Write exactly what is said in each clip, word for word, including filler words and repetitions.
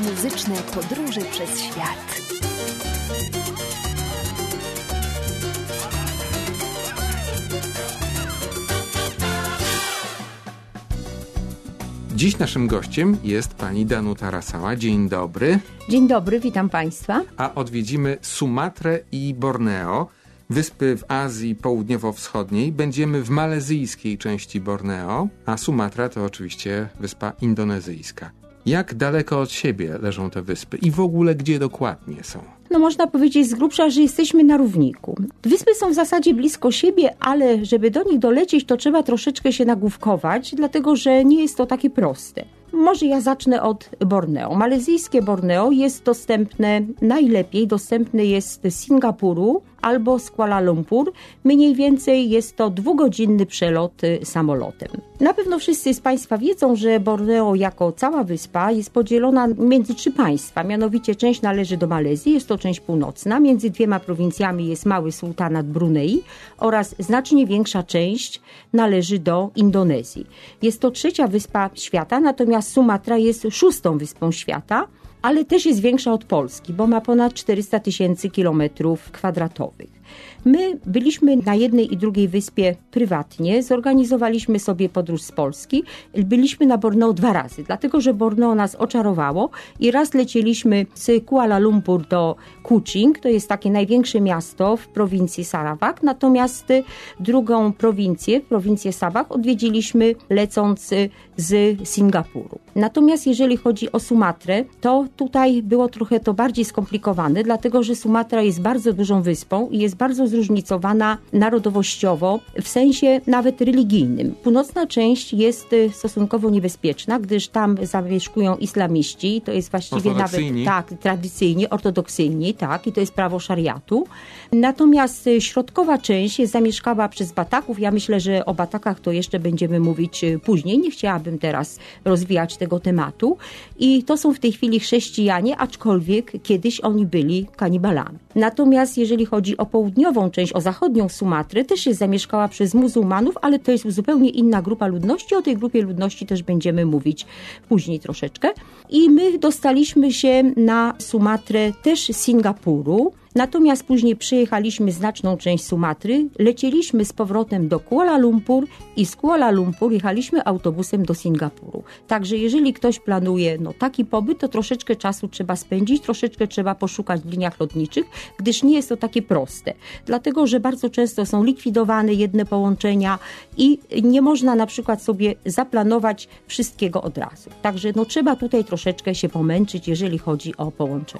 muzyczne podróże przez świat. Dziś naszym gościem jest pani Danuta Rasała. Dzień dobry. Dzień dobry, witam Państwa. A odwiedzimy Sumatrę i Borneo, wyspy w Azji Południowo-Wschodniej. Będziemy w malezyjskiej części Borneo, a Sumatra to oczywiście wyspa indonezyjska. Jak daleko od siebie leżą te wyspy i w ogóle gdzie dokładnie są? No można powiedzieć z grubsza, że jesteśmy na równiku. Wyspy są w zasadzie blisko siebie, ale żeby do nich dolecieć, to trzeba troszeczkę się nagłówkować, dlatego że nie jest to takie proste. Może ja zacznę od Borneo. Malezyjskie Borneo jest dostępne, najlepiej dostępne jest z Singapuru albo z Kuala Lumpur. Mniej więcej jest to dwugodzinny przelot samolotem. Na pewno wszyscy z Państwa wiedzą, że Borneo jako cała wyspa jest podzielona między trzy państwa. Mianowicie część należy do Malezji, jest to część północna. Między dwiema prowincjami jest mały sultanat Brunei oraz znacznie większa część należy do Indonezji. Jest to trzecia wyspa świata, natomiast Sumatra jest szóstą wyspą świata, ale też jest większa od Polski, bo ma ponad czterysta tysięcy kilometrów kwadratowych. My byliśmy na jednej i drugiej wyspie prywatnie, zorganizowaliśmy sobie podróż z Polski. Byliśmy na Borneo dwa razy, dlatego że Borneo nas oczarowało i raz lecieliśmy z Kuala Lumpur do Kuching, to jest takie największe miasto w prowincji Sarawak, natomiast drugą prowincję, prowincję Sabah odwiedziliśmy lecąc z Singapuru. Natomiast jeżeli chodzi o Sumatrę, to tutaj było trochę to bardziej skomplikowane, dlatego że Sumatra jest bardzo dużą wyspą i jest bardzo zróżnicowana narodowościowo, w sensie nawet religijnym. Północna część jest stosunkowo niebezpieczna, gdyż tam zamieszkują islamiści, to jest właściwie nawet tak, tradycyjnie, ortodoksyjni, tak, i to jest prawo szariatu. Natomiast środkowa część jest zamieszkała przez Bataków. Ja myślę, że o Batakach to jeszcze będziemy mówić później. Nie chciałabym teraz rozwijać tego tematu. I to są w tej chwili chrześcijanie, aczkolwiek kiedyś oni byli kanibalami. Natomiast jeżeli chodzi o południową część, o zachodnią Sumatry, też jest zamieszkała przez muzułmanów, ale to jest zupełnie inna grupa ludności. O tej grupie ludności też będziemy mówić później troszeczkę. I my dostaliśmy się na Sumatrę też z Singapuru. Natomiast później przejechaliśmy znaczną część Sumatry, lecieliśmy z powrotem do Kuala Lumpur i z Kuala Lumpur jechaliśmy autobusem do Singapuru. Także jeżeli ktoś planuje no, taki pobyt, to troszeczkę czasu trzeba spędzić, troszeczkę trzeba poszukać w liniach lotniczych, gdyż nie jest to takie proste. Dlatego, że bardzo często są likwidowane jedne połączenia i nie można na przykład sobie zaplanować wszystkiego od razu. Także no, trzeba tutaj troszeczkę się pomęczyć, jeżeli chodzi o połączenie.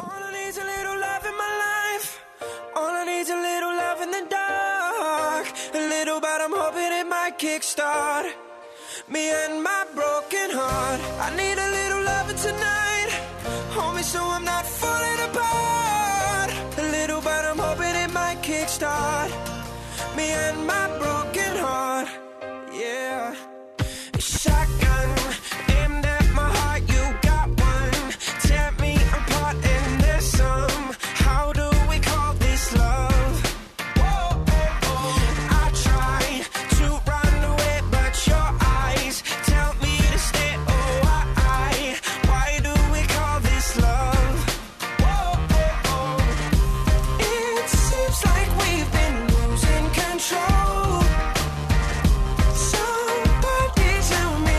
Kickstart me and my broken heart. I need a little loving tonight, hold me so I'm not falling apart. A little, but I'm hoping it might kickstart me and my broken heart. Yeah, shotgun aimed at my heart. You got one, tear me apart, and there's some. How do we call this love? Tell me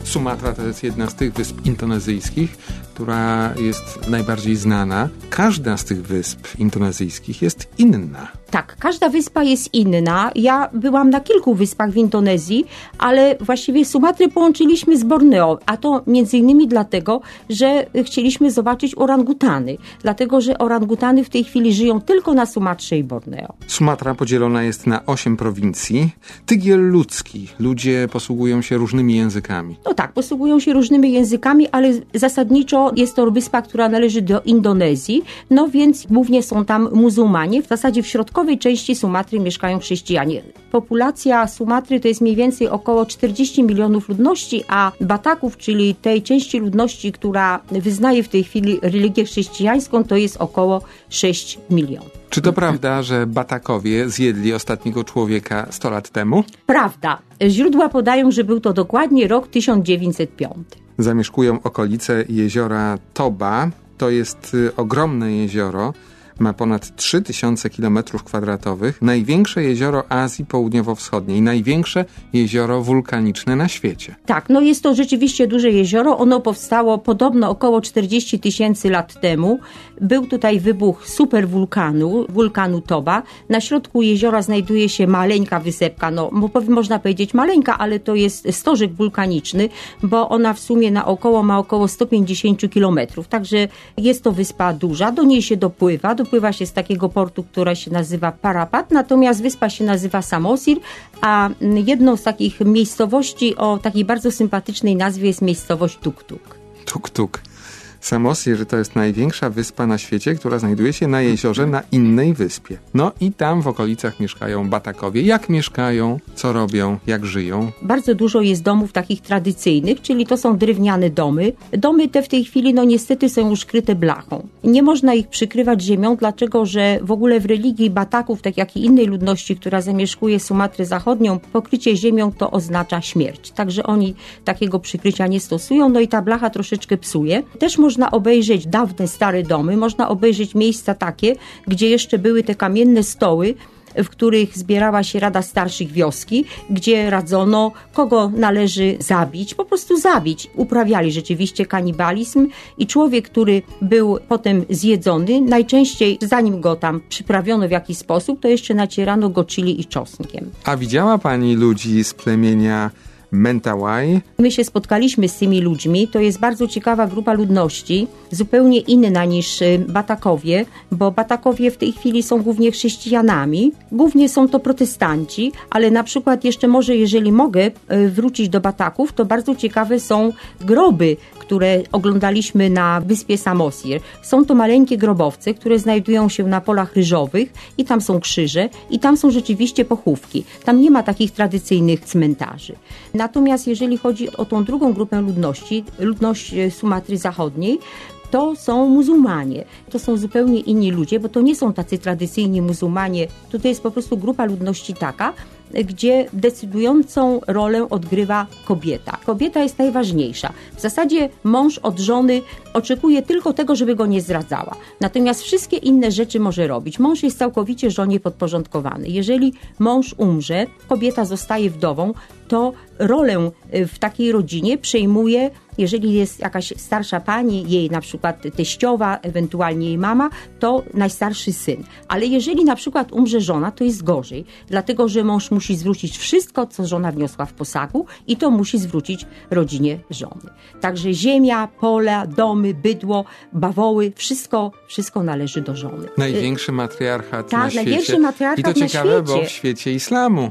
Sumatra to jest jedna z tych wysp indonezyjskich, która jest najbardziej znana. Każda z tych wysp indonezyjskich jest inna. Tak, każda wyspa jest inna. Ja byłam na kilku wyspach w Indonezji, ale właściwie Sumatrę połączyliśmy z Borneo, a to między innymi dlatego, że chcieliśmy zobaczyć orangutany, dlatego że orangutany w tej chwili żyją tylko na Sumatrze i Borneo. Sumatra podzielona jest na osiem prowincji. Tygiel ludzki. Ludzie posługują się różnymi językami. No tak, posługują się różnymi językami, ale zasadniczo jest to wyspa, która należy do Indonezji, no więc głównie są tam muzułmanie. W zasadzie w środkowej części Sumatry mieszkają chrześcijanie. Populacja Sumatry to jest mniej więcej około czterdzieści milionów ludności, a Bataków, czyli tej części ludności, która wyznaje w tej chwili religię chrześcijańską, to jest około sześć milionów. Czy to prawda, że Batakowie zjedli ostatniego człowieka sto lat temu? Prawda. Źródła podają, że był to dokładnie rok tysiąc dziewięćset piąty. Zamieszkują okolice jeziora Toba. To jest y, ogromne jezioro. Ma ponad trzy tysiące kilometrów kwadratowych. Największe jezioro Azji Południowo-Wschodniej. Największe jezioro wulkaniczne na świecie. Tak, no jest to rzeczywiście duże jezioro. Ono powstało podobno około czterdzieści tysięcy lat temu. Był tutaj wybuch superwulkanu, wulkanu Toba. Na środku jeziora znajduje się maleńka wysepka. No, można powiedzieć maleńka, ale to jest stożek wulkaniczny, bo ona w sumie naokoło ma około sto pięćdziesiąt kilometrów. Także jest to wyspa duża. Do niej się dopływa. Do Pływa się z takiego portu, który się nazywa Parapat, natomiast wyspa się nazywa Samosir, a jedną z takich miejscowości o takiej bardzo sympatycznej nazwie jest miejscowość Tuk-Tuk. Tuk-Tuk. Samosir to jest największa wyspa na świecie, która znajduje się na jeziorze na innej wyspie. No i tam w okolicach mieszkają Batakowie. Jak mieszkają, co robią, jak żyją? Bardzo dużo jest domów takich tradycyjnych, czyli to są drewniane domy. Domy te w tej chwili no niestety są już kryte blachą. Nie można ich przykrywać ziemią, dlatego że w ogóle w religii Bataków, tak jak i innej ludności, która zamieszkuje Sumatrę Zachodnią, pokrycie ziemią to oznacza śmierć. Także oni takiego przykrycia nie stosują, no i ta blacha troszeczkę psuje. Też można obejrzeć dawne, stare domy, można obejrzeć miejsca takie, gdzie jeszcze były te kamienne stoły, w których zbierała się Rada Starszych wioski, gdzie radzono, kogo należy zabić, po prostu zabić. Uprawiali rzeczywiście kanibalizm i człowiek, który był potem zjedzony, najczęściej zanim go tam przyprawiono w jakiś sposób, to jeszcze nacierano go chili i czosnkiem. A widziała pani ludzi z plemienia Mentawai? My się spotkaliśmy z tymi ludźmi. To jest bardzo ciekawa grupa ludności, zupełnie inna niż Batakowie, bo Batakowie w tej chwili są głównie chrześcijanami. Głównie są to protestanci, ale na przykład jeszcze może, jeżeli mogę wrócić do Bataków, to bardzo ciekawe są groby, które oglądaliśmy na wyspie Samosir. Są to maleńkie grobowce, które znajdują się na polach ryżowych i tam są krzyże i tam są rzeczywiście pochówki. Tam nie ma takich tradycyjnych cmentarzy. Natomiast jeżeli chodzi o tą drugą grupę ludności, ludność Sumatry Zachodniej, to są muzułmanie. To są zupełnie inni ludzie, bo to nie są tacy tradycyjni muzułmanie. To jest po prostu grupa ludności taka, gdzie decydującą rolę odgrywa kobieta. Kobieta jest najważniejsza. W zasadzie mąż od żony oczekuje tylko tego, żeby go nie zdradzała. Natomiast wszystkie inne rzeczy może robić. Mąż jest całkowicie żonie podporządkowany. Jeżeli mąż umrze, kobieta zostaje wdową, to rolę w takiej rodzinie przejmuje, jeżeli jest jakaś starsza pani, jej na przykład teściowa, ewentualnie jej mama, to najstarszy syn. Ale jeżeli na przykład umrze żona, to jest gorzej, dlatego że mąż musi zwrócić wszystko, co żona wniosła w posagu i to musi zwrócić rodzinie żony. Także ziemia, pola, domy, bydło, bawoły, wszystko, wszystko należy do żony. Największy matriarchat tak, na świecie. największy matriarchat I to ciekawe, na bo w świecie islamu.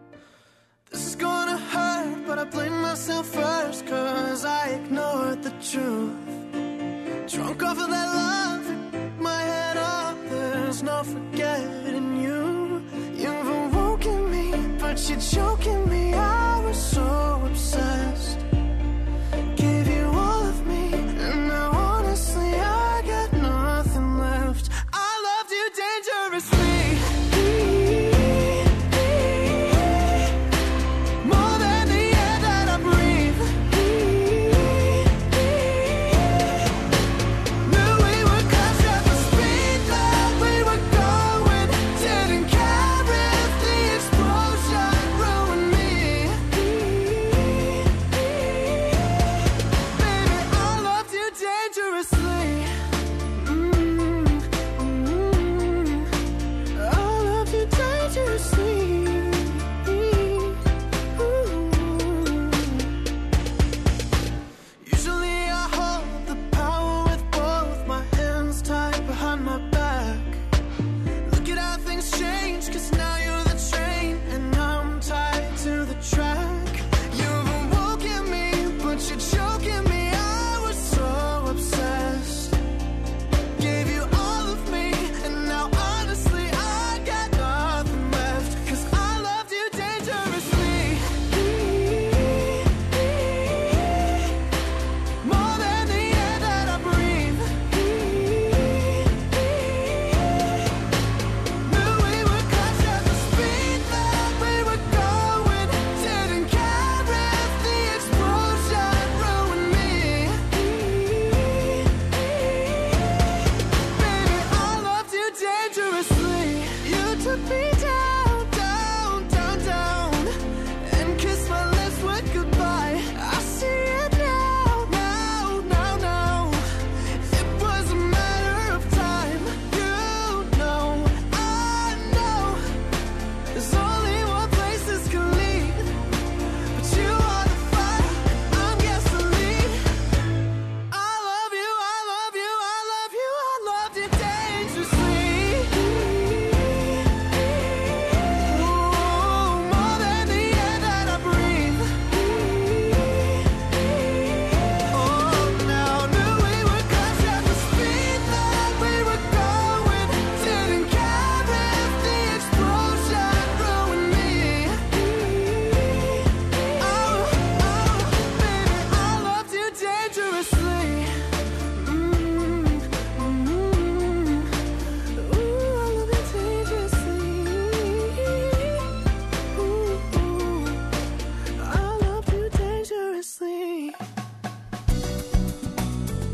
This is gonna hurt, but I blame myself first, cause I ignored the truth. Drunk off of that love, my head up, there's no forgetting you. You've awoken me, but you're choking me, I was so obsessed. Gave you all of me, and now honestly I got nothing left. I loved you dangerously. Ruin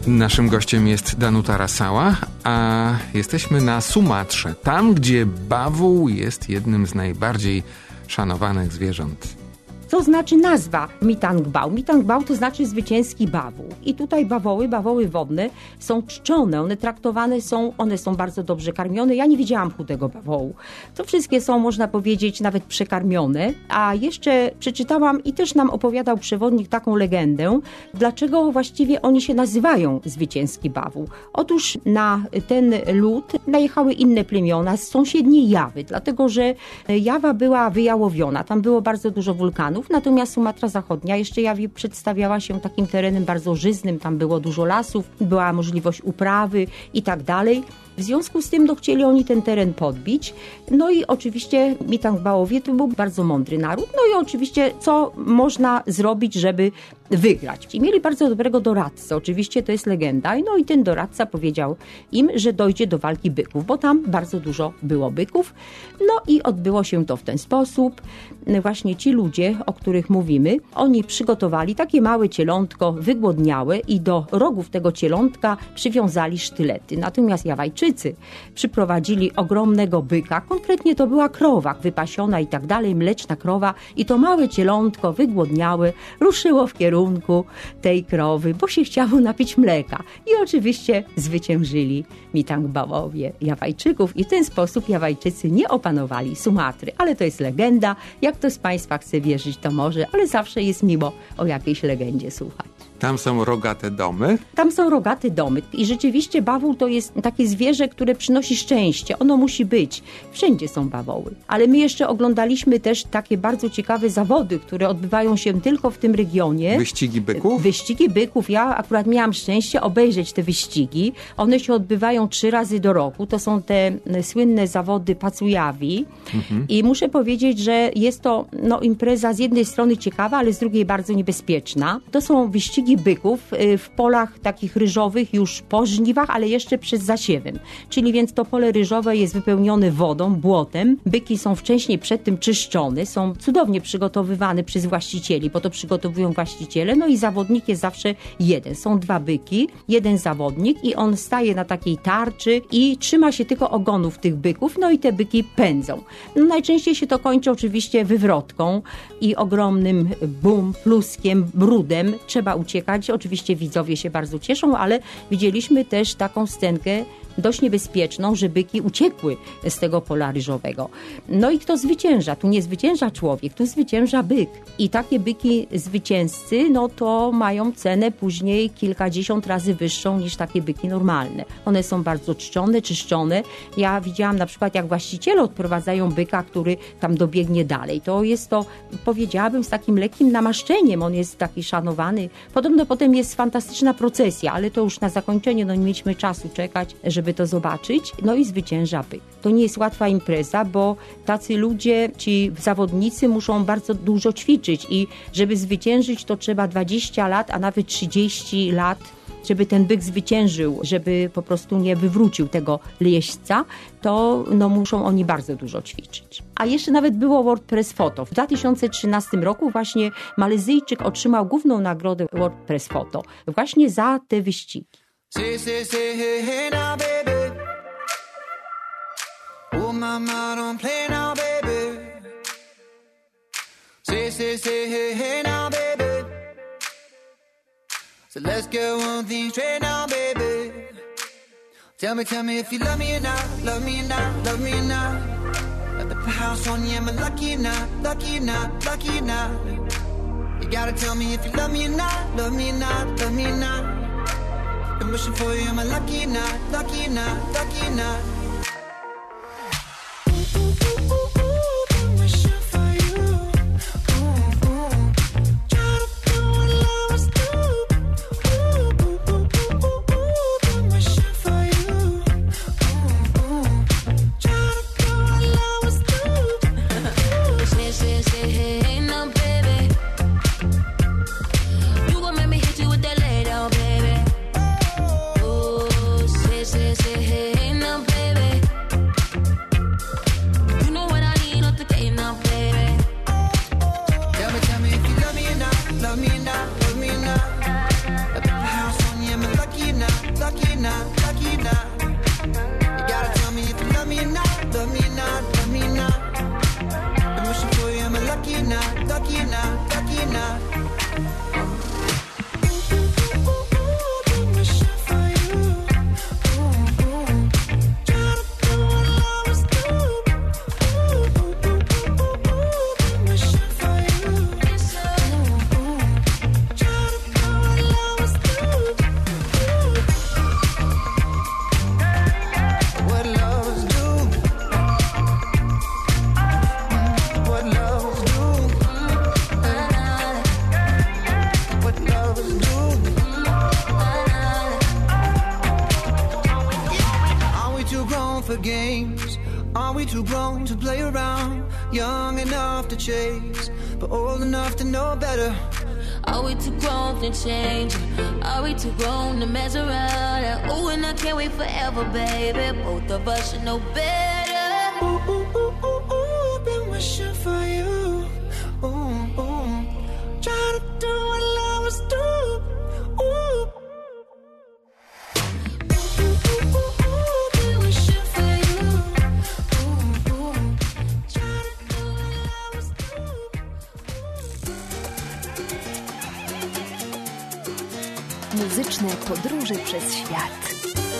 Naszym gościem jest Danuta Rasała, a jesteśmy na Sumatrze, tam gdzie bawół jest jednym z najbardziej szanowanych zwierząt. Co znaczy nazwa Mitangbao? Mitangbao to znaczy zwycięski bawół. I tutaj bawoły, bawoły wodne są czczone, one traktowane są, one są bardzo dobrze karmione. Ja nie widziałam chudego bawołu. To wszystkie są, można powiedzieć, nawet przekarmione. A jeszcze przeczytałam i też nam opowiadał przewodnik taką legendę, dlaczego właściwie oni się nazywają zwycięski bawół. Otóż na ten lud najechały inne plemiona z sąsiedniej Jawy, dlatego że Jawa była wyjałowiona, tam było bardzo dużo wulkanów. Natomiast Sumatra Zachodnia jeszcze Jawie przedstawiała się takim terenem bardzo żyznym, tam było dużo lasów, była możliwość uprawy i tak dalej. W związku z tym no, chcieli oni ten teren podbić. No i oczywiście Mitangbaowie to był bardzo mądry naród. No i oczywiście co można zrobić, żeby wygrać. I mieli bardzo dobrego doradcę. Oczywiście to jest legenda. No i ten doradca powiedział im, że dojdzie do walki byków, bo tam bardzo dużo było byków. No i odbyło się to w ten sposób. Właśnie ci ludzie, o których mówimy, oni przygotowali takie małe cielątko wygłodniałe i do rogów tego cielątka przywiązali sztylety. Natomiast Jawajczycy przyprowadzili ogromnego byka, konkretnie to była krowa wypasiona i tak dalej, mleczna krowa i to małe cielątko wygłodniałe ruszyło w kierunku tej krowy, bo się chciało napić mleka. I oczywiście zwyciężyli Mitangbaowie Jawajczyków i w ten sposób Jawajczycy nie opanowali Sumatry. Ale to jest legenda, jak ktoś z Państwa chce wierzyć, to może, ale zawsze jest miło o jakiejś legendzie słuchać. Tam są rogate domy? Tam są rogate domy i rzeczywiście bawół to jest takie zwierzę, które przynosi szczęście. Ono musi być. Wszędzie są bawoły. Ale my jeszcze oglądaliśmy też takie bardzo ciekawe zawody, które odbywają się tylko w tym regionie. Wyścigi byków? Wyścigi byków. Ja akurat miałam szczęście obejrzeć te wyścigi. One się odbywają trzy razy do roku. To są te słynne zawody Pacujawi. Mhm. I muszę powiedzieć, że jest to no, impreza z jednej strony ciekawa, ale z drugiej bardzo niebezpieczna. To są wyścigi byków w polach takich ryżowych już po żniwach, ale jeszcze przed zasiewem. Czyli więc to pole ryżowe jest wypełnione wodą, błotem. Byki są wcześniej przed tym czyszczone, są cudownie przygotowywane przez właścicieli, bo to przygotowują właściciele. No i zawodnik jest zawsze jeden. Są dwa byki, jeden zawodnik i on staje na takiej tarczy i trzyma się tylko ogonów tych byków, no i te byki pędzą. No najczęściej się to kończy oczywiście wywrotką i ogromnym bum, pluskiem, brudem. Trzeba uciekać. Oczywiście widzowie się bardzo cieszą, ale widzieliśmy też taką scenkę dość niebezpieczną, że byki uciekły z tego pola ryżowego. No i kto zwycięża? Tu nie zwycięża człowiek, tu zwycięża byk. I takie byki zwycięzcy, no to mają cenę później kilkadziesiąt razy wyższą niż takie byki normalne. One są bardzo czczone, czyszczone. Ja widziałam na przykład, jak właściciele odprowadzają byka, który tam dobiegnie dalej. To jest to, powiedziałabym, z takim lekkim namaszczeniem. On jest taki szanowany. Podobno potem jest fantastyczna procesja, ale to już na zakończenie, no nie mieliśmy czasu czekać, żeby to zobaczyć. No i zwycięża byk. To nie jest łatwa impreza, bo tacy ludzie, ci zawodnicy muszą bardzo dużo ćwiczyć i żeby zwyciężyć, to trzeba dwadzieścia lat, a nawet trzydzieści lat, żeby ten byk zwyciężył, żeby po prostu nie wywrócił tego jeźdźca, to no, muszą oni bardzo dużo ćwiczyć. A jeszcze nawet było WordPress Photo. W dwa tysiące trzynastym roku właśnie Malezyjczyk otrzymał główną nagrodę WordPress Photo właśnie za te wyścigi. Say, say, say, hey, hey now, baby. Oh, mama, don't play now, baby. Say, say, say, hey, hey now, baby. So let's get one thing straight now, baby. Tell me, tell me if you love me or not, love me or not, love me or not. At the house on you, am I lucky or not, lucky or not, lucky or not? You gotta tell me if you love me or not, love me or not, love me or not. I'm wishing for you, am I lucky or not, lucky or not, lucky or not? Say, say, hey, now, baby. we too grown to play around? Young enough to chase, but old enough to know better. Are we too grown to change? Are we too grown to mess around? Ooh, and I can't wait forever, baby. Both of us should know better. Ooh, ooh, ooh, ooh, ooh, been wishing for you. Ooh, ooh, try to do what lovers do. Ooh. Muzyczne podróże przez świat.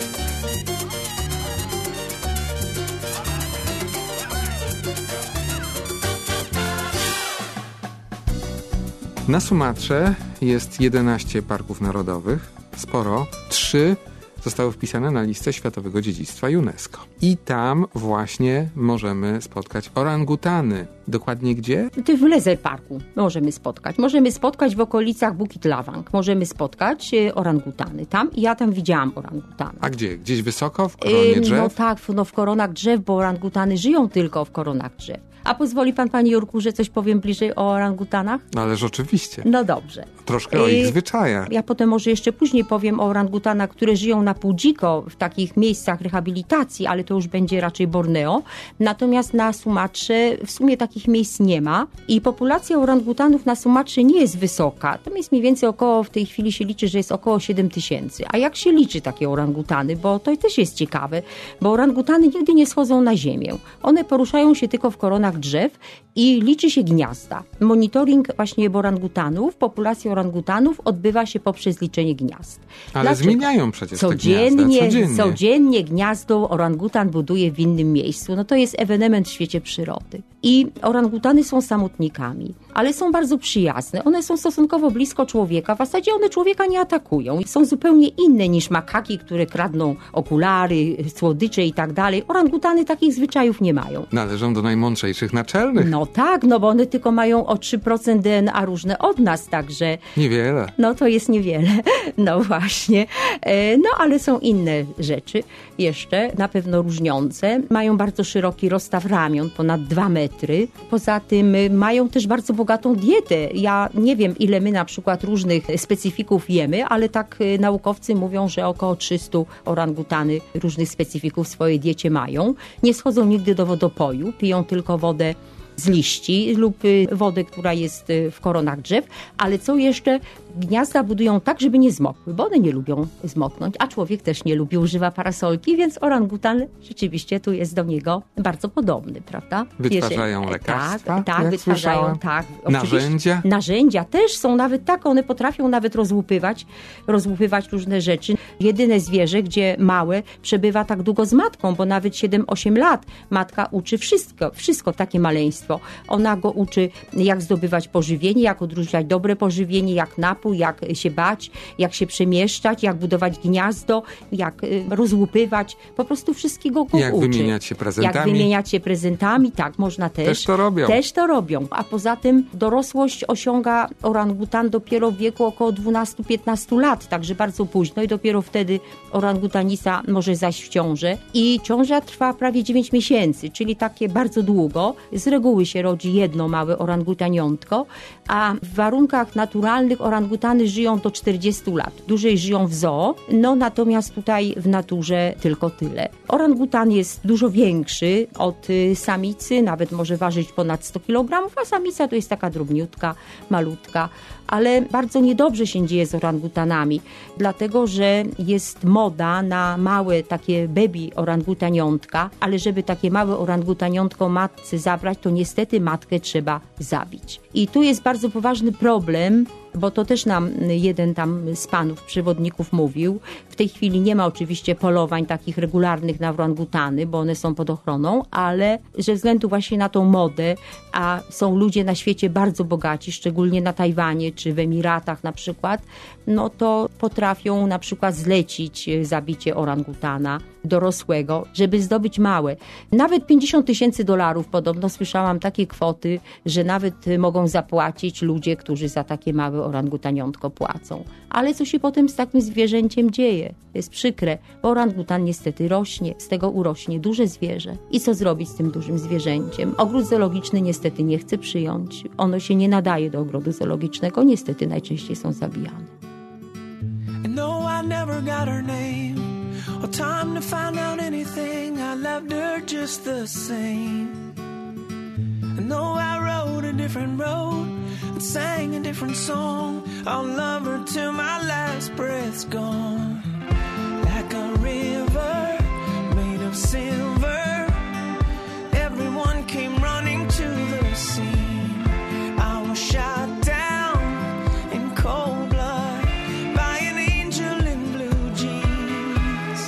Na Sumatrze jest jedenaście parków narodowych, sporo. Trzy zostały wpisane na listę Światowego Dziedzictwa UNESCO. I tam właśnie możemy spotkać orangutany. Dokładnie gdzie? To w Leisure Parku możemy spotkać. Możemy spotkać w okolicach Bukit Lawang. Możemy spotkać e, orangutany tam. I ja tam widziałam orangutana. A gdzie? Gdzieś wysoko? W koronie drzew? No tak, no w koronach drzew, bo orangutany żyją tylko w koronach drzew. A pozwoli pan, panie Jurku, że coś powiem bliżej o orangutanach? No ależ oczywiście. No dobrze. Troszkę o ich zwyczajach. Ja potem może jeszcze później powiem o orangutanach, które żyją na pół dziko w takich miejscach rehabilitacji, ale to już będzie raczej Borneo. Natomiast na Sumatrze w sumie takich miejsc nie ma i populacja orangutanów na Sumatrze nie jest wysoka. Tam jest mniej więcej około, w tej chwili się liczy, że jest około siedem tysięcy. A jak się liczy takie orangutany? Bo to też jest ciekawe, bo orangutany nigdy nie schodzą na ziemię. One poruszają się tylko w koronach drzew i liczy się gniazda. Monitoring właśnie orangutanów, populacji orangutanów odbywa się poprzez liczenie gniazd. Ale Dlaczego? zmieniają przecież codziennie, te gniazda. Codziennie. Codziennie gniazdo orangutan buduje w innym miejscu. No to jest ewenement w świecie przyrody. I orangutany są samotnikami, ale są bardzo przyjazne. One są stosunkowo blisko człowieka. W zasadzie one człowieka nie atakują. Są zupełnie inne niż makaki, które kradną okulary, słodycze i tak dalej. Orangutany takich zwyczajów nie mają. Należą do najmądrzejszych naczelnych. No tak, no bo one tylko mają o trzy procent D N A różne od nas, także... Niewiele. No to jest niewiele, no właśnie. No ale są inne rzeczy jeszcze, na pewno różniące. Mają bardzo szeroki rozstaw ramion, ponad dwa metry. Poza tym mają też bardzo bogatą dietę. Ja nie wiem, ile my na przykład różnych specyfików jemy, ale tak naukowcy mówią, że około trzysta orangutany różnych specyfików w swojej diecie mają. Nie schodzą nigdy do wodopoju, piją tylko wodę z liści lub wodę, która jest w koronach drzew, ale co jeszcze, gniazda budują tak, żeby nie zmokły, bo one nie lubią zmoknąć, a człowiek też nie lubi, używa parasolki, więc orangutan rzeczywiście tu jest do niego bardzo podobny, prawda? Wytwarzają Jeżeli, lekarstwa, tak, tak, wytwarzają, słyszałem. tak. Narzędzia? Narzędzia też są nawet tak, one potrafią nawet rozłupywać, rozłupywać różne rzeczy. Jedyne zwierzę, gdzie małe przebywa tak długo z matką, bo nawet siedem osiem lat matka uczy wszystko, wszystko takie maleństwo. Ona go uczy, jak zdobywać pożywienie, jak odróżniać dobre pożywienie, jak napój, jak się bać, jak się przemieszczać, jak budować gniazdo, jak y, rozłupywać. Po prostu wszystkiego go jak uczy. Jak wymieniać się prezentami. Jak wymieniać się prezentami, tak, można też. Też to robią. Też to robią. A poza tym dorosłość osiąga orangutan dopiero w wieku około dwanaście piętnaście lat, także bardzo późno i dopiero wtedy orangutanista może zajść w ciążę. I ciąża trwa prawie dziewięć miesięcy, czyli takie bardzo długo. Z reguły się rodzi jedno małe orangutaniątko, a w warunkach naturalnych orangutany żyją do czterdziestu lat. Dłużej żyją w zoo, no natomiast tutaj w naturze tylko tyle. Orangutan jest dużo większy od samicy, nawet może ważyć ponad sto kilogramów, a samica to jest taka drobniutka, malutka. Ale bardzo niedobrze się dzieje z orangutanami, dlatego że jest moda na małe takie baby orangutaniątka, ale żeby takie małe orangutaniątko matce zabrać, to niestety matkę trzeba zabić. I tu jest bardzo poważny problem, bo to też nam jeden tam z panów przewodników mówił. W tej chwili nie ma oczywiście polowań takich regularnych na orangutany, bo one są pod ochroną, ale ze względu właśnie na tą modę, a są ludzie na świecie bardzo bogaci, szczególnie na Tajwanie czy w Emiratach na przykład, no to potrafią na przykład zlecić zabicie orangutana dorosłego, żeby zdobyć małe. Nawet pięćdziesiąt tysięcy dolarów, podobno słyszałam takie kwoty, że nawet mogą zapłacić ludzie, którzy za takie małe orangutaniątko płacą. Ale co się potem z takim zwierzęciem dzieje? To jest przykre, bo orangutan niestety rośnie, z tego urośnie duże zwierzę. I co zrobić z tym dużym zwierzęciem? Ogród zoologiczny niestety nie chce przyjąć. Ono się nie nadaje do ogrodu zoologicznego, niestety najczęściej są zabijane. No, I never got her name or time to find out anything. I loved her just the same. No, I rode a different road and sang a different song. I'll love her till my last breath's gone. Like a river made of silver, everyone came running to the scene. I was shot down in cold blood by an angel in blue jeans.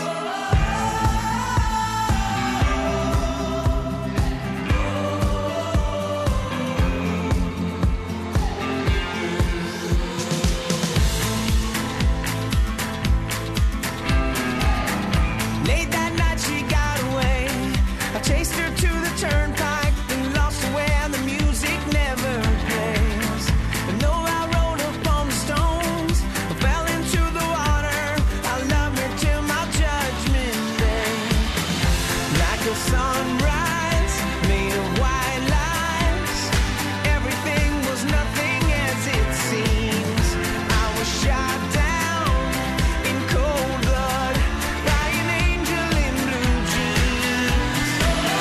Late that night she got away. I chased her to the turnpike and lost her where the music never plays. And though I rolled up on the stones, I fell into the water. I loved her till my judgment day. Like a sunrise made of white lies, everything was nothing as it seems. I was shot down in cold blood by an angel in blue jeans.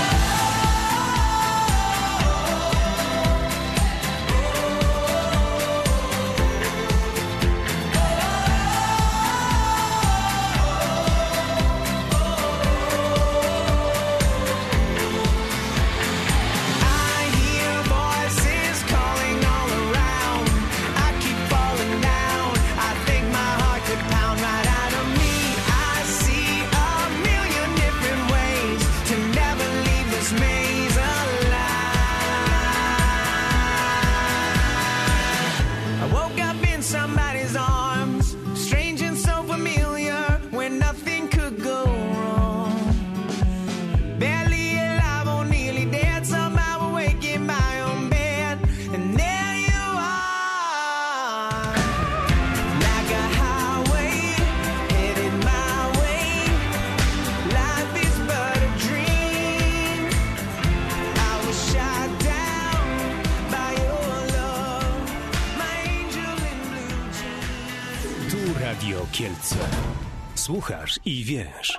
I hear voices calling all around. I keep falling down. I think my heart could pound right out of me. I see a million different ways to never leave this maze alive. I woke up in somebody's arms, strange and so familiar, where nothing could go wrong. Barely alive or nearly dead, somehow awake in my own bed, and there you are. Like a highway, headed my way. Life is but a dream. I was shot down by your love, my angel in blue jeans. Tu Radio Kielce. Słuchasz i wiesz.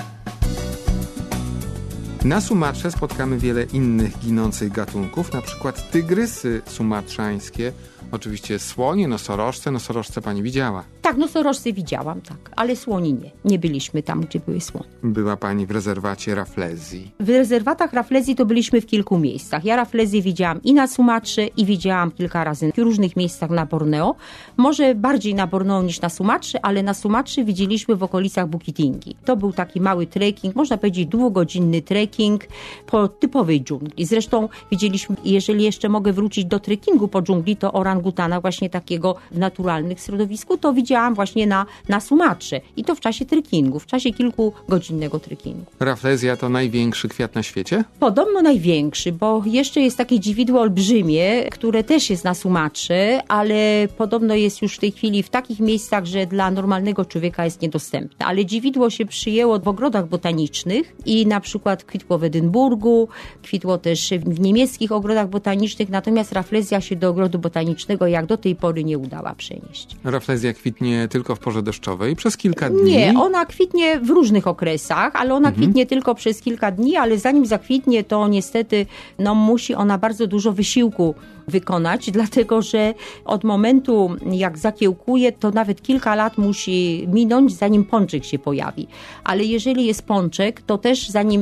Na Sumatrze spotkamy wiele innych ginących gatunków, na przykład tygrysy sumatrzańskie, oczywiście słonie, nosorożce. Nosorożce pani widziała. Tak, nosorożce widziałam, tak, ale słoni nie. Nie byliśmy tam, gdzie były słonie. Była pani w rezerwacie Rafflesii. W rezerwatach Rafflesii to byliśmy w kilku miejscach. Ja Rafflesję widziałam i na Sumatrze, i widziałam kilka razy w różnych miejscach na Borneo. Może bardziej na Borneo niż na Sumatrze, ale na Sumatrze widzieliśmy w okolicach Bukitingi. To był taki mały trekking, można powiedzieć długogodzinny trekking po typowej dżungli. Zresztą widzieliśmy, jeżeli jeszcze mogę wrócić do trekkingu po dżungli, to orangutana właśnie takiego w naturalnych środowisku, to widziałam właśnie na, na Sumatrze. I to w czasie trekkingu, w czasie kilkugodzinnego trekkingu. Rafflesia to największy kwiat na świecie? Podobno największy, bo jeszcze jest takie dziwidło olbrzymie, które też jest na Sumatrze, ale podobno jest już w tej chwili w takich miejscach, że dla normalnego człowieka jest niedostępne. Ale dziwidło się przyjęło w ogrodach botanicznych i na przykład kwitło w Edynburgu, kwitło też w niemieckich ogrodach botanicznych, natomiast Rafflesia się do ogrodu botanicznego jak do tej pory nie udała przenieść. Rafflesia kwitnie tylko w porze deszczowej przez kilka dni? Nie, ona kwitnie w różnych okresach, ale ona mhm. kwitnie tylko przez kilka dni, ale zanim zakwitnie, to niestety no, musi ona bardzo dużo wysiłku wykonać, dlatego że od momentu jak zakiełkuje, to nawet kilka lat musi minąć, zanim pączek się pojawi. Ale jeżeli jest pączek, to też zanim ten pączek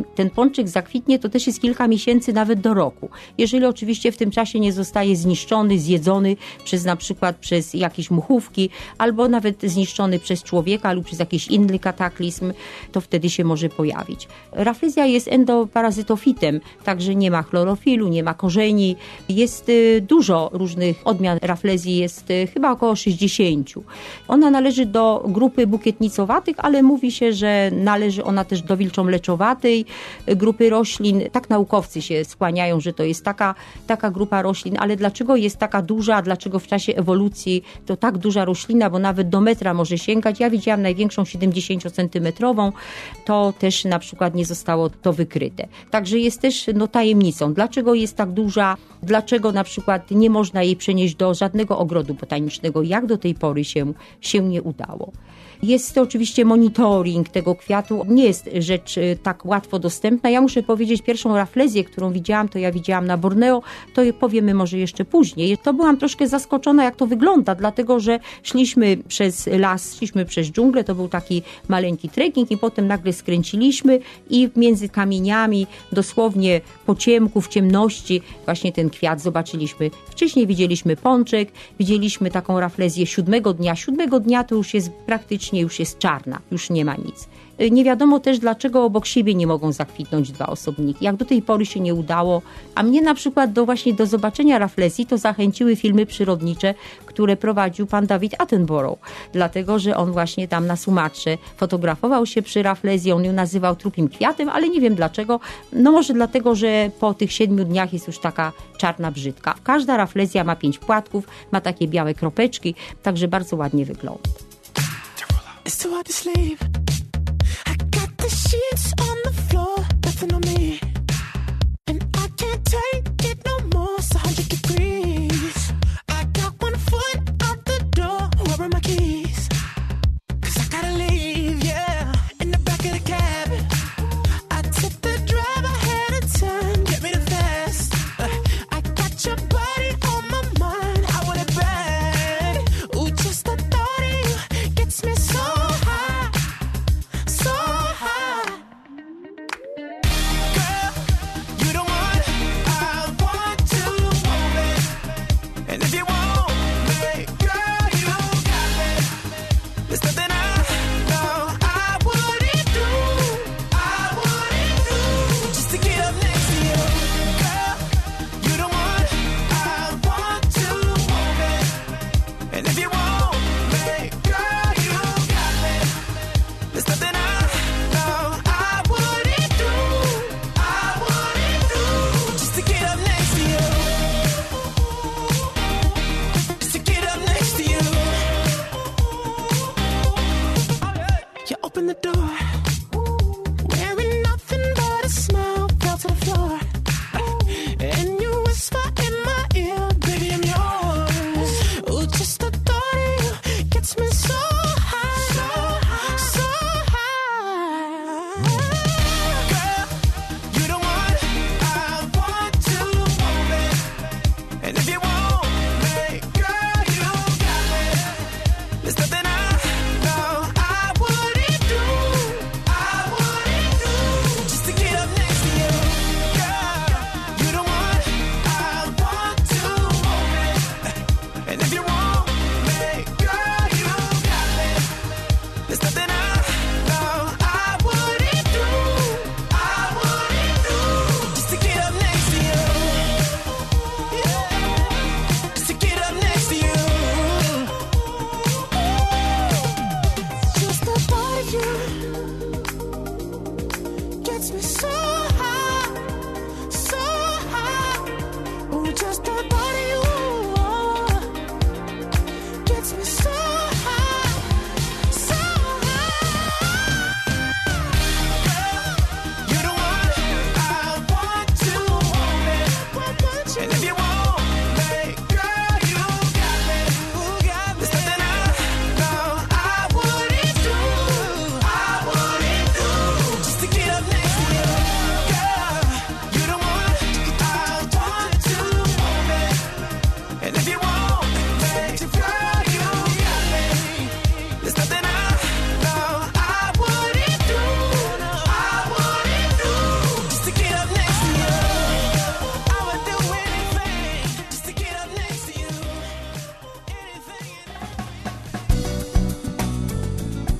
pączek zakwitnie, to też jest kilka miesięcy, nawet do roku. Jeżeli oczywiście w tym czasie nie zostaje zniszczony, zjedzony przez na przykład przez jakieś muchówki, albo nawet zniszczony przez człowieka lub przez jakiś inny kataklizm, to wtedy się może pojawić. Raflezja jest endoparazytofitem, także nie ma chlorofilu, nie ma korzeni. Jest dużo różnych odmian raflezji, jest chyba około sześćdziesięciu. Ona należy do grupy bukietnicowatych, ale mówi się, że należy ona też do wilczomleczowatej grupy roślin. Tak naukowcy się skłaniają, że to jest taka, taka grupa roślin, ale dlaczego jest taka duża, dlaczego w czasie ewolucji to tak duża roślina, bo nawet do metra może sięgać. Ja widziałam największą siedemdziesięciocentymetrową, to też na przykład nie zostało to wykryte. Także jest też no, tajemnicą, dlaczego jest tak duża, dlaczego na przykład nie można jej przenieść do żadnego ogrodu botanicznego, jak do tej pory się, się nie udało. Jest to oczywiście monitoring tego kwiatu, nie jest rzecz tak łatwo dostępna. Ja muszę powiedzieć, pierwszą raflezję, którą widziałam, to ja widziałam na Borneo, to powiemy może jeszcze później. To byłam troszkę zaskoczona, jak to wygląda, dlatego że szliśmy przez las, szliśmy przez dżunglę, to był taki maleńki trekking i potem nagle skręciliśmy i między kamieniami, dosłownie po ciemku, w ciemności, właśnie ten kwiat zobaczyliśmy. Wcześniej widzieliśmy pączek, widzieliśmy taką raflezję siódmego dnia. Siódmego dnia to już jest praktycznie już jest czarna, już nie ma nic. Nie wiadomo też, dlaczego obok siebie nie mogą zakwitnąć dwa osobniki. Jak do tej pory się nie udało, a mnie na przykład do właśnie do zobaczenia raflezji to zachęciły filmy przyrodnicze, które prowadził pan David Attenborough, dlatego, że on właśnie tam na Sumatrze fotografował się przy raflezji, on ją nazywał trupim kwiatem, ale nie wiem dlaczego, no może dlatego, że po tych siedmiu dniach jest już taka czarna, brzydka. Każda raflezja ma pięć płatków, ma takie białe kropeczki, także bardzo ładnie wygląda. It's too hard to sleep. I got the sheets on the floor, nothing on me. And I can't take it no more, it's a hundred degrees. I got one foot out the door, where are my keys? Cause I gotta leave, yeah, in the back of the cab. I took the drive ahead of time, get me the fast. uh, I got your body on my mind, I want it bad. Ooh, just the thought of you gets me so open the door, wearing nothing but a smile, fell to the floor, and you whisper in my ear, baby, I'm yours. Ooh, just the thought of you gets me so high, so high, so high. Girl, you the one I want to move it, and if you want me, girl, you got me. There's nothing I know I wouldn't do.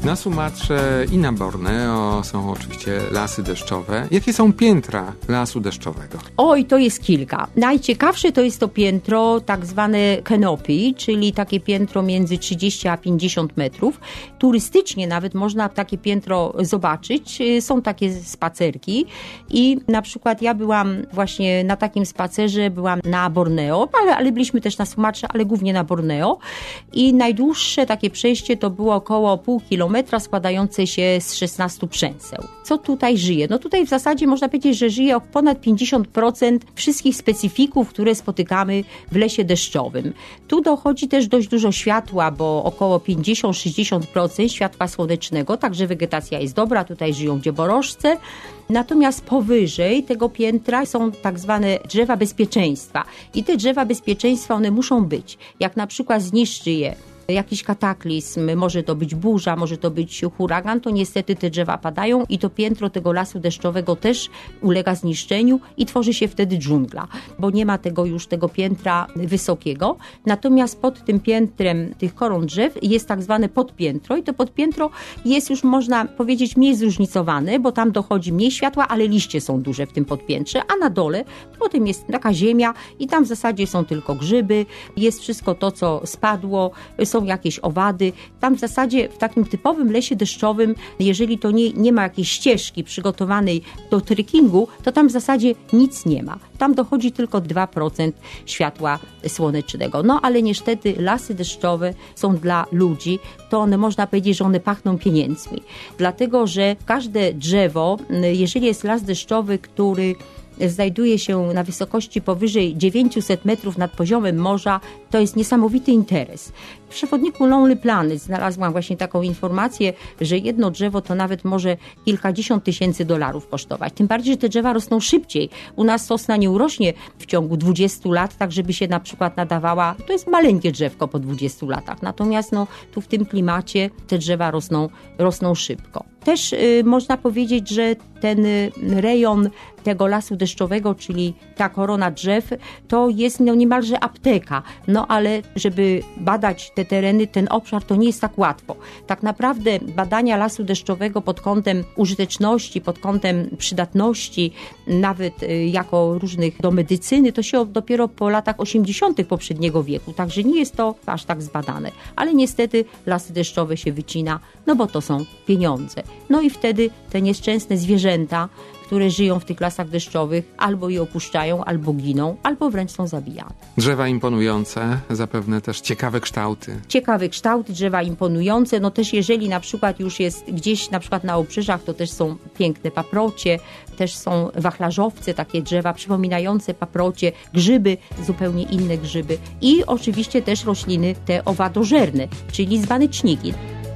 Na Sumatrze i na Borneo są oczywiście lasy deszczowe. Jakie są piętra lasu deszczowego? Oj, to jest kilka. Najciekawsze to jest to piętro tak zwane canopy, czyli takie piętro między trzydzieści a pięćdziesiąt metrów. Turystycznie nawet można takie piętro zobaczyć. Są takie spacerki i na przykład ja byłam właśnie na takim spacerze, byłam na Borneo, ale, ale byliśmy też na Sumatrze, ale głównie na Borneo i najdłuższe takie przejście to było około pół kilometra składające się z szesnastu przęseł. Co tutaj żyje? No tutaj w zasadzie można powiedzieć, że żyje ponad pięćdziesiąt procent wszystkich specyfików, które spotykamy w lesie deszczowym. Tu dochodzi też dość dużo światła, bo około pięćdziesiąt do sześćdziesięciu procent światła słonecznego, także wegetacja jest dobra, tutaj żyją dzieborożce. Natomiast powyżej tego piętra są tak zwane drzewa bezpieczeństwa i te drzewa bezpieczeństwa one muszą być. Jak na przykład zniszczy je jakiś kataklizm, może to być burza, może to być huragan, to niestety te drzewa padają i to piętro tego lasu deszczowego też ulega zniszczeniu i tworzy się wtedy dżungla, bo nie ma tego już tego piętra wysokiego. Natomiast pod tym piętrem tych koron drzew jest tak zwane podpiętro i to podpiętro jest już można powiedzieć mniej zróżnicowane, bo tam dochodzi mniej światła, ale liście są duże w tym podpiętrze, a na dole potem jest taka ziemia i tam w zasadzie są tylko grzyby, jest wszystko to, co spadło, są jakieś owady. Tam w zasadzie w takim typowym lesie deszczowym, jeżeli to nie, nie ma jakiejś ścieżki przygotowanej do trekkingu, to tam w zasadzie nic nie ma. Tam dochodzi tylko dwa procent światła słonecznego. No ale niestety lasy deszczowe są dla ludzi, to one można powiedzieć, że one pachną pieniędzmi. Dlatego, że każde drzewo, jeżeli jest las deszczowy, który znajduje się na wysokości powyżej dziewięćset metrów nad poziomem morza, to jest niesamowity interes. W przewodniku Lonely Planet znalazłam właśnie taką informację, że jedno drzewo to nawet może kilkadziesiąt tysięcy dolarów kosztować. Tym bardziej, że te drzewa rosną szybciej. U nas sosna nie urośnie w ciągu dwudziestu lat, tak żeby się na przykład nadawała, to jest maleńkie drzewko po dwudziestu latach. Natomiast no, tu w tym klimacie te drzewa rosną, rosną szybko. Też y, można powiedzieć, że ten y, rejon tego lasu deszczowego, czyli ta korona drzew, to jest no, niemalże apteka. No ale żeby badać te tereny, ten obszar, to nie jest tak łatwo. Tak naprawdę badania lasu deszczowego pod kątem użyteczności, pod kątem przydatności, nawet y, jako różnych do medycyny, to się dopiero po latach osiemdziesiątych poprzedniego wieku. Także nie jest to aż tak zbadane. Ale niestety lasy deszczowe się wycina, no bo to są pieniądze. No i wtedy te nieszczęsne zwierzęta, które żyją w tych lasach deszczowych, albo je opuszczają, albo giną, albo wręcz są zabijane. Drzewa imponujące, zapewne też ciekawe kształty. Ciekawe kształty, drzewa imponujące, no też jeżeli na przykład już jest gdzieś na przykład na obrzeżach, to też są piękne paprocie, też są wachlarzowce, takie drzewa przypominające paprocie, grzyby, zupełnie inne grzyby i oczywiście też rośliny te owadożerne, czyli zbanyczniki.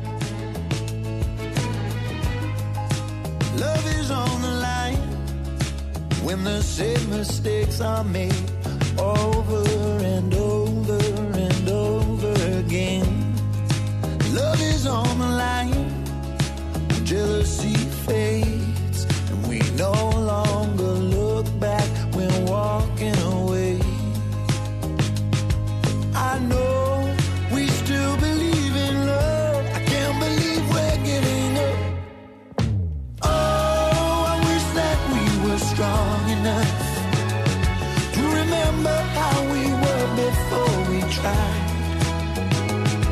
When the same mistakes are made over and over and over again, love is on the line, jealousy fades, and we no longer look back when walking away. I know we still believe in love, I can't believe we're giving up. Oh, I wish that we were strong enough to remember how we were before we tried.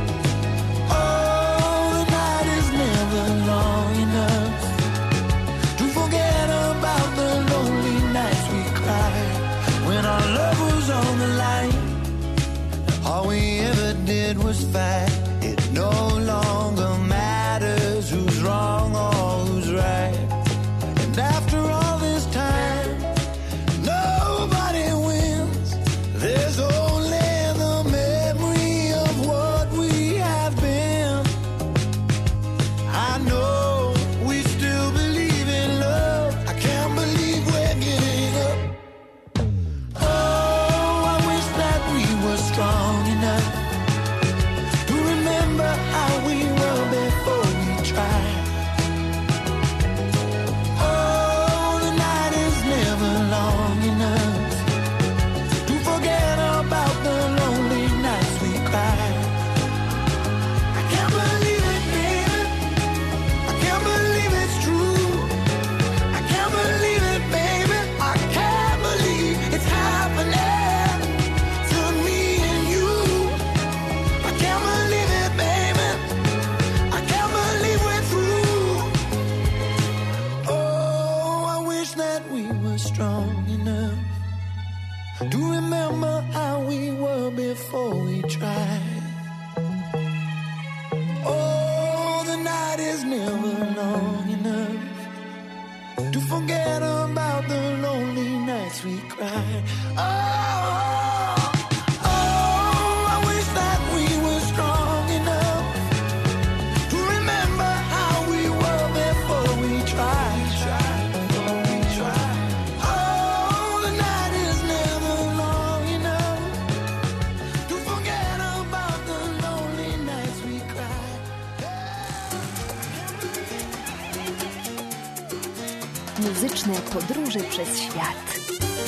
cried. Oh, oh, I wish that we were strong enough to remember how we were before we tried. Before we tried. Oh, the night is never long enough to forget about the lonely nights we cried. Muzyczne podróże przez świat.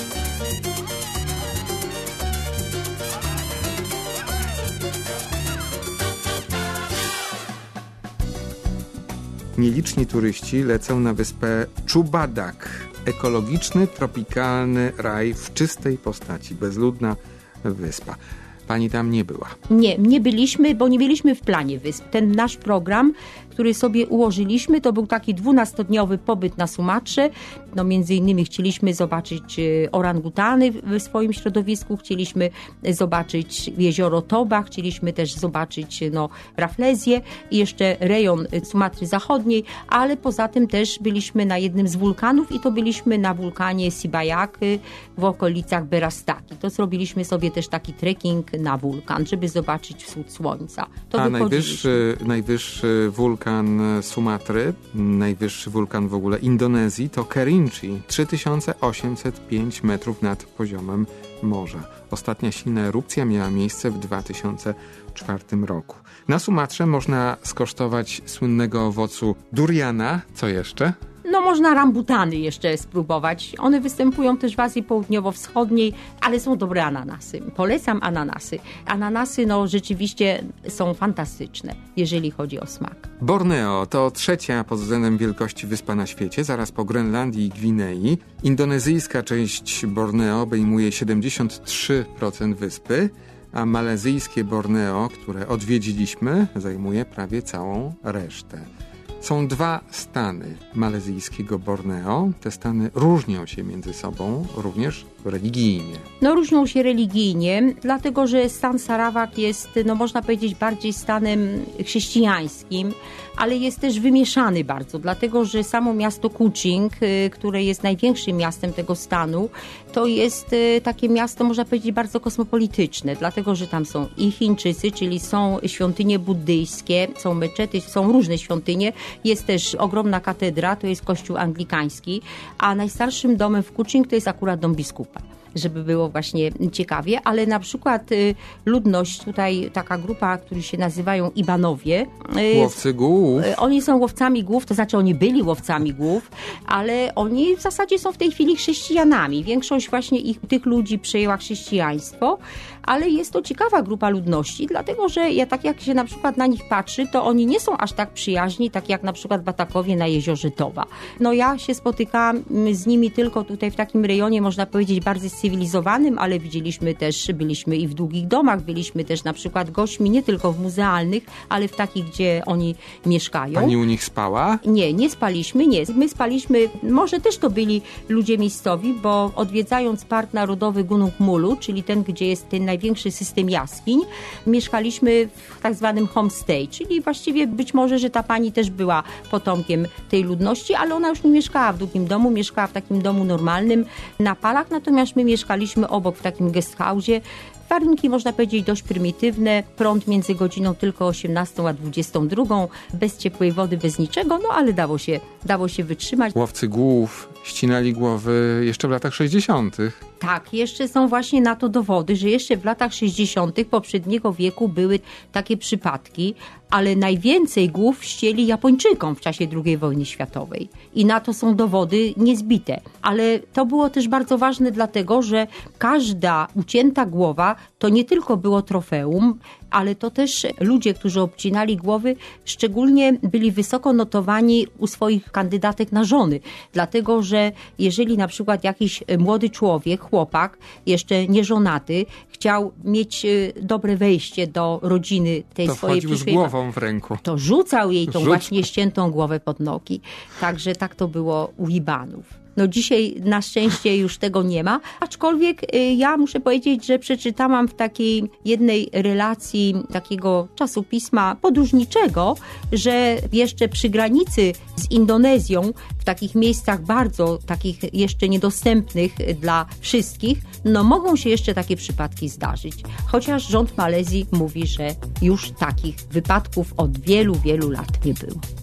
Nieliczni turyści lecą na wyspę Chubadak. Ekologiczny, tropikalny raj w czystej postaci. Bezludna wyspa. Pani tam nie była. Nie, nie byliśmy, bo nie mieliśmy w planie wysp. Ten nasz program, który sobie ułożyliśmy, to był taki dwunastodniowy pobyt na Sumatrze. No między innymi chcieliśmy zobaczyć orangutany w swoim środowisku, chcieliśmy zobaczyć jezioro Toba, chcieliśmy też zobaczyć no, Raflezję i jeszcze rejon Sumatry Zachodniej, ale poza tym też byliśmy na jednym z wulkanów i to byliśmy na wulkanie Sibayak w okolicach Berastaki. To zrobiliśmy sobie też taki trekking na wulkan, żeby zobaczyć wschód słońca. To A najwyższy, najwyższy wulkan Sumatry, najwyższy wulkan w ogóle Indonezji to Kerinci, trzy tysiące osiemset pięć metrów nad poziomem morza. Ostatnia silna erupcja miała miejsce w dwa tysiące czwartym roku. Na Sumatrze można skosztować słynnego owocu duriana. Co jeszcze? No można rambutany jeszcze spróbować. One występują też w Azji Południowo-Wschodniej, ale są dobre ananasy. Polecam ananasy. Ananasy no rzeczywiście są fantastyczne, jeżeli chodzi o smak. Borneo to trzecia pod względem wielkości wyspa na świecie, zaraz po Grenlandii i Gwinei. Indonezyjska część Borneo obejmuje siedemdziesiąt trzy procent wyspy, a malezyjskie Borneo, które odwiedziliśmy, zajmuje prawie całą resztę. Są dwa stany malezyjskiego Borneo. Te stany różnią się między sobą również religijnie. No różnią się religijnie, dlatego że stan Sarawak jest, no można powiedzieć, bardziej stanem chrześcijańskim, ale jest też wymieszany bardzo, dlatego że samo miasto Kuching, które jest największym miastem tego stanu, to jest takie miasto, można powiedzieć, bardzo kosmopolityczne, dlatego że tam są i Chińczycy, czyli są świątynie buddyjskie, są meczety, są różne świątynie, jest też ogromna katedra, to jest kościół anglikański, a najstarszym domem w Kuching to jest akurat dom biskupa, żeby było właśnie ciekawie, ale na przykład y, ludność, tutaj taka grupa, którzy się nazywają Ibanowie. Y, Łowcy głów. Y, oni są łowcami głów, to znaczy oni byli łowcami głów, ale oni w zasadzie są w tej chwili chrześcijanami. Większość właśnie ich, tych ludzi przejęła chrześcijaństwo, ale jest to ciekawa grupa ludności, dlatego że ja tak jak się na przykład na nich patrzy, to oni nie są aż tak przyjaźni, tak jak na przykład Batakowie na jeziorze Toba. No ja się spotykałam z nimi tylko tutaj w takim rejonie, można powiedzieć, bardzo cywilizowanym, ale widzieliśmy też, byliśmy i w długich domach, byliśmy też na przykład gośćmi, nie tylko w muzealnych, ale w takich, gdzie oni mieszkają. Pani u nich spała? Nie, nie spaliśmy, nie. My spaliśmy, może też to byli ludzie miejscowi, bo odwiedzając Park Narodowy Gunung Mulu, czyli ten, gdzie jest ten największy system jaskiń, mieszkaliśmy w tak zwanym homestay, czyli właściwie być może, że ta pani też była potomkiem tej ludności, ale ona już nie mieszkała w długim domu, mieszkała w takim domu normalnym na Palach, natomiast my mieszkaliśmy obok w takim guest house'ie. Warunki, można powiedzieć, dość prymitywne. Prąd między godziną tylko osiemnastą a dwudziestą drugą, bez ciepłej wody, bez niczego, no ale dało się, dało się wytrzymać. Łowcy głów ścinali głowy jeszcze w latach sześćdziesiątych. Tak, jeszcze są właśnie na to dowody, że jeszcze w latach sześćdziesiątych poprzedniego wieku były takie przypadki, ale najwięcej głów ścieli Japończykom w czasie drugiej wojny światowej. I na to są dowody niezbite. Ale to było też bardzo ważne dlatego, że każda ucięta głowa to nie tylko było trofeum, ale to też ludzie, którzy obcinali głowy, szczególnie byli wysoko notowani u swoich kandydatek na żony. Dlatego, że jeżeli na przykład jakiś młody człowiek, chłopak, jeszcze nieżonaty, chciał mieć dobre wejście do rodziny tej to swojej przyszłej, z głową w ręku. To rzucał jej tą Rzucał. właśnie ściętą głowę pod nogi. Także tak to było u Ibanów. No dzisiaj na szczęście już tego nie ma, aczkolwiek ja muszę powiedzieć, że przeczytałam w takiej jednej relacji takiego czasopisma podróżniczego, że jeszcze przy granicy z Indonezją, w takich miejscach bardzo takich jeszcze niedostępnych dla wszystkich, no mogą się jeszcze takie przypadki zdarzyć. Chociaż rząd Malezji mówi, że już takich wypadków od wielu, wielu lat nie było.